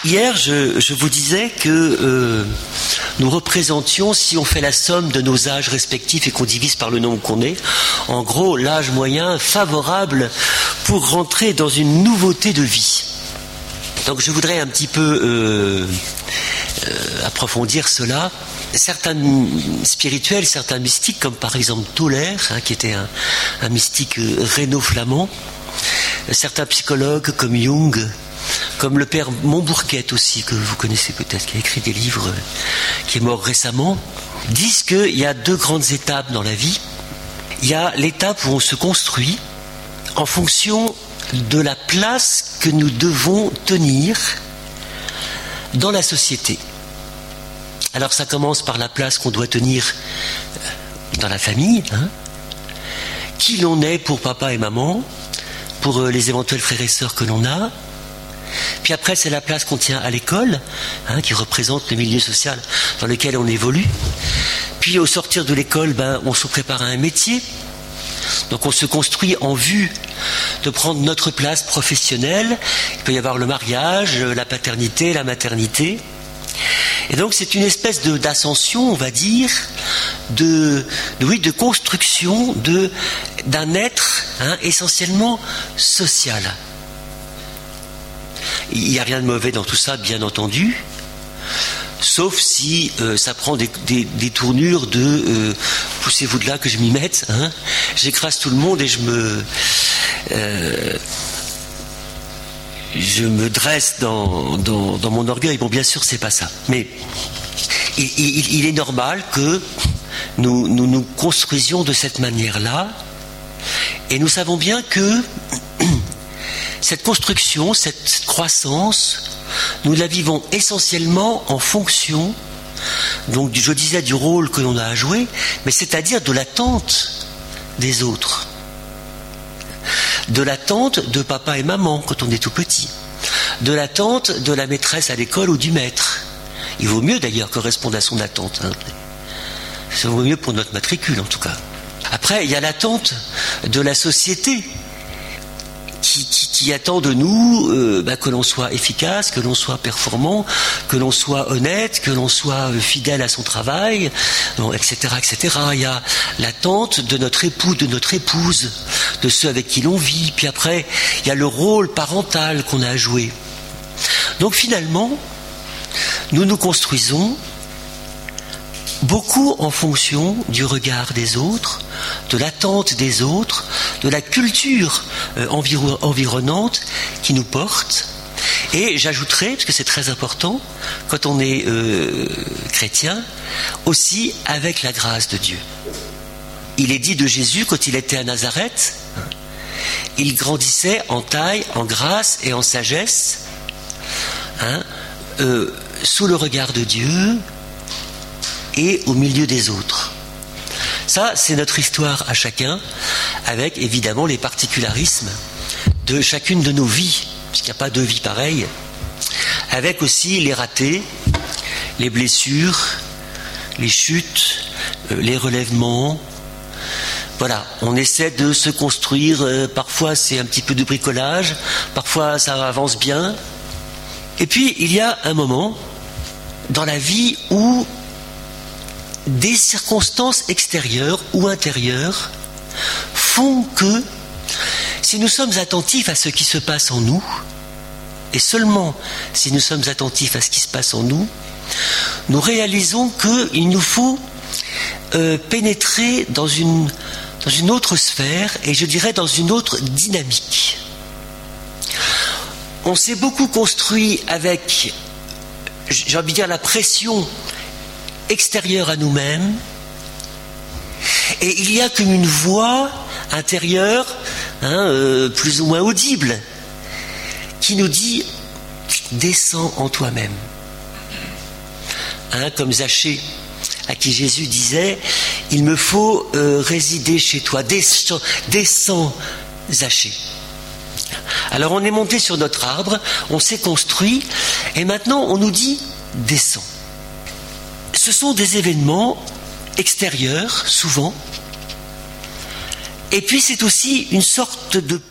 Hier, je vous disais que nous représentions, si on fait la somme de nos âges respectifs et qu'on divise par le nombre qu'on est, en gros, l'âge moyen favorable pour rentrer dans une nouveauté de vie. Donc je voudrais un petit peu approfondir cela. Certains spirituels, certains mystiques, comme par exemple Toller, qui était un mystique rhéno-flamand, certains psychologues comme Jung, comme le père Montbourquet aussi, que vous connaissez peut-être, qui a écrit des livres, qui est mort récemment, disent qu'il y a deux grandes étapes dans la vie. Il y a l'étape où on se construit en fonction de la place que nous devons tenir dans la société. Alors ça commence par la place qu'on doit tenir dans la famille, qui l'on est pour papa et maman, pour les éventuels frères et sœurs que l'on a. Puis après, c'est la place qu'on tient à l'école, qui représente le milieu social dans lequel on évolue. Puis au sortir de l'école, on se prépare à un métier. Donc on se construit en vue de prendre notre place professionnelle. Il peut y avoir le mariage, la paternité, la maternité. Et donc c'est une espèce d'ascension, on va dire, de construction d'un être essentiellement social. Il n'y a rien de mauvais dans tout ça, bien entendu, sauf si ça prend des tournures de poussez-vous de là que je m'y mette, j'écrase tout le monde et je me dresse dans mon orgueil. Bon, bien sûr, c'est pas ça. Mais il est normal que nous construisions de cette manière-là. Et nous savons bien que cette construction, cette croissance, nous la vivons essentiellement en fonction, donc je disais, du rôle que l'on a à jouer, mais c'est-à-dire de l'attente des autres. De l'attente de papa et maman quand on est tout petit, de l'attente de la maîtresse à l'école ou du maître. Il vaut mieux d'ailleurs correspondre à son attente. Ça vaut mieux pour notre matricule en tout cas. Après, il y a l'attente de la société qui attend de nous que l'on soit efficace, que l'on soit performant, que l'on soit honnête, que l'on soit fidèle à son travail, etc., etc. Il y a l'attente de notre époux, de notre épouse, de ceux avec qui l'on vit. Puis après, il y a le rôle parental qu'on a à jouer. Donc finalement, nous nous construisons beaucoup en fonction du regard des autres, de l'attente des autres, de la culture environnante qui nous porte. Et j'ajouterai, parce que c'est très important, quand on est chrétien, aussi avec la grâce de Dieu. Il est dit de Jésus, quand il était à Nazareth, il grandissait en taille, en grâce et en sagesse, sous le regard de Dieu et au milieu des autres. Ça, c'est notre histoire à chacun, avec évidemment les particularismes de chacune de nos vies, puisqu'il n'y a pas deux vies pareilles, avec aussi les ratés, les blessures, les chutes, les relèvements. Voilà, on essaie de se construire, parfois c'est un petit peu de bricolage, parfois ça avance bien. Et puis, il y a un moment dans la vie où des circonstances extérieures ou intérieures font que, si nous sommes attentifs à ce qui se passe en nous, et seulement si nous sommes attentifs à ce qui se passe en nous, nous réalisons qu'il nous faut pénétrer dans une autre sphère, et je dirais dans une autre dynamique. On s'est beaucoup construit avec, j'ai envie de dire, la pression extérieure à nous-mêmes, et il y a comme une voix intérieure, plus ou moins audible, qui nous dit « descends en toi-même ». Comme Zachée, à qui Jésus disait « il me faut résider chez toi, descends Zachée ». Alors on est monté sur notre arbre, on s'est construit, et maintenant on nous dit « descends ». Ce sont des événements extérieurs, souvent, et puis c'est aussi une sorte de